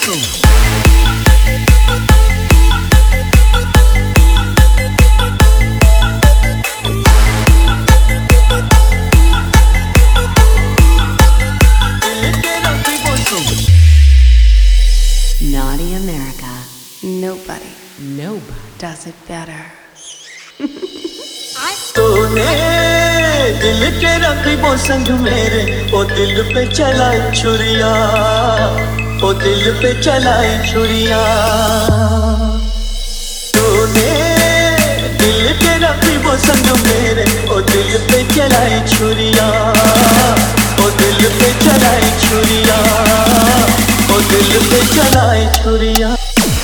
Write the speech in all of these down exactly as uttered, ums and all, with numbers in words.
Naughty America. Nobody, nobody does it better. तूने दिल के रकीबों संग मेरे ओ दिल पे चलाई छुरिया, ओ दिल पे चलाई छुरिया। तूने दिल के रकीबों संग मेरे ओ दिल पे चलाई छुरिया, ओ दिल पे चलाई छुरिया, ओ दिल पे चलाई छुरिया।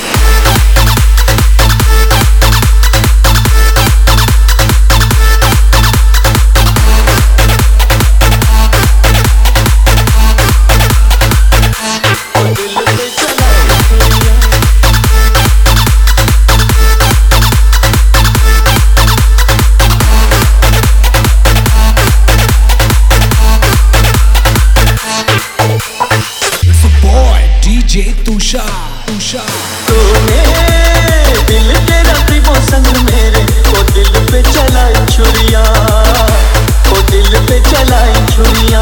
तूने दिल के रकीबों संग मेरे ओ दिल पे चलाई छुरिया, ओ दिल पे चलाई छुरिया।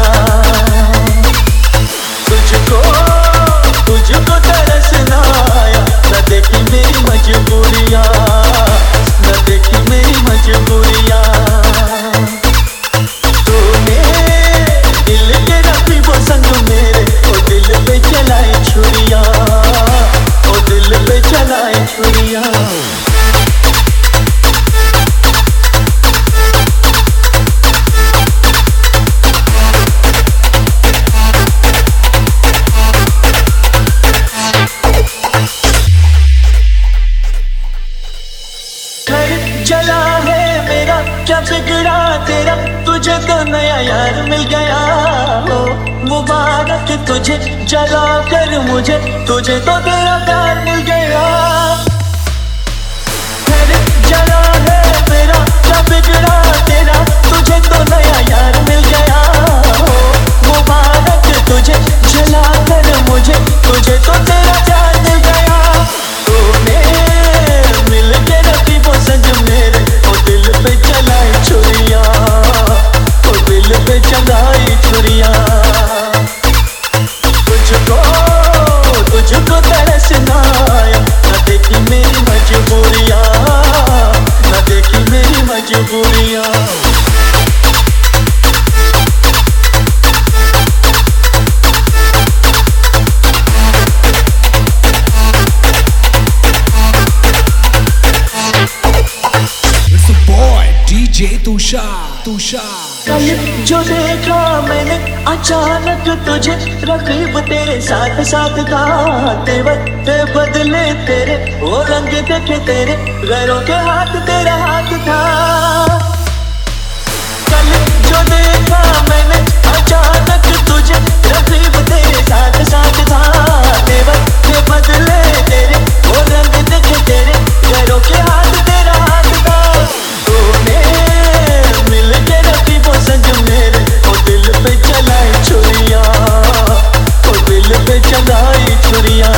तुझको तुझको तरस ना आया, न देखी मेरी मजबूरियाँ, न देखी मेरी मजबूरियाँ। तूने दिल के रकीबों संग मेरे ओ दिल पे चलाई छुरिया, दिल पे चलाई छुरिया। घर जला है मेरा, क्या बिगड़ा तेरा, तुझे तो नया यार मिल गया हो। मुबारक तुझे जला कर मुझे, तुझे तो तेरा प्यार मिल गया। घर जला है मेरा, क्या बिगड़ा तेरा, तुझे तो नया यार मिल गया हो। मुबारक तुझे जला कर मुझे, तुझे तो तेरा प्यार मिल गया। तूने मिल के रकीबों संग मेरे ओ दिल पे चलाई छुरिया, ओ दिल पे चलाई छुरिया। तुझको तुझको तरस ना आया, न देखी मेरी मजबूरियाँ, न देखी मेरी मजबूरियाँ। कल जो देखा मैंने अचानक तुझे, रकीब तेरे साथ साथ था, तेवर ते बदले तेरे, वो रंग देखे तेरे, गैरों के हाथ तेरा हाथ था। कल जो देखा मैंने अचानक तुझे, रकीब तेरे साथ साथ था, तेवर ते बदले तेरे, वो रंग देखे तेरे, गैरों के हाथ तेरा हाथ था। तूने मिल के रकीबों संग मेरे ओ दिल पे चलाई छुरिया, ओ दिल पे चलाई छुरिया।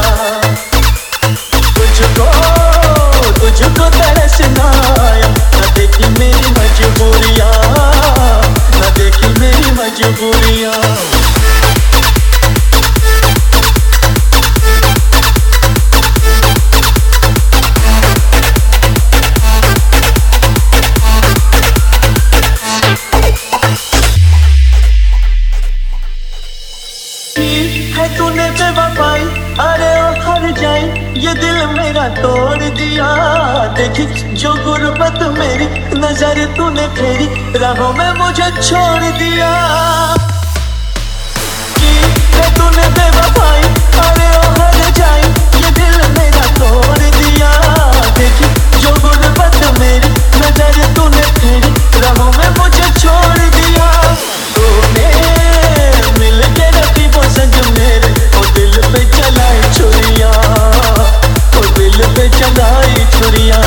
तुझको तुझको तरस ना आया, न देखी मेरी मजबूरियाँ, न देखी मेरी मजबूरियाँ। तूने बेवफाई, अरे ओ हर जाई, ये दिल मेरा तोड़ दिया। देखी जो गुर्बत मेरी, नजर तूने फेरी, राहों में मुझे छोड़ दिया। कि तूने बेवफाई, अरे ओ हर जाई, ये दिल मेरा तोड़ दिया। देखी जो गुर्बत मेरी, नजर तूने फेरी, राहों में मुझे छोड़ दिया। तूने मिल के रकीबों संग मेरे ओ दिल पे चलाई छुरिया, ओ दिल पे चलाई छुरिया।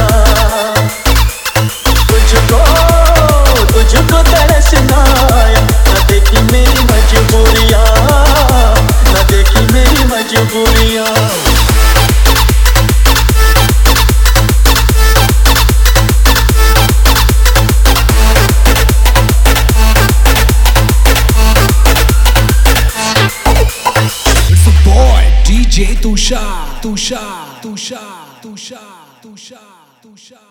तुझको तुझको तरस ना आया, न देखी मेरी मजबूरियाँ, न देखी डीजे तुषार तुषार तुषार तुषार तुषार तुषार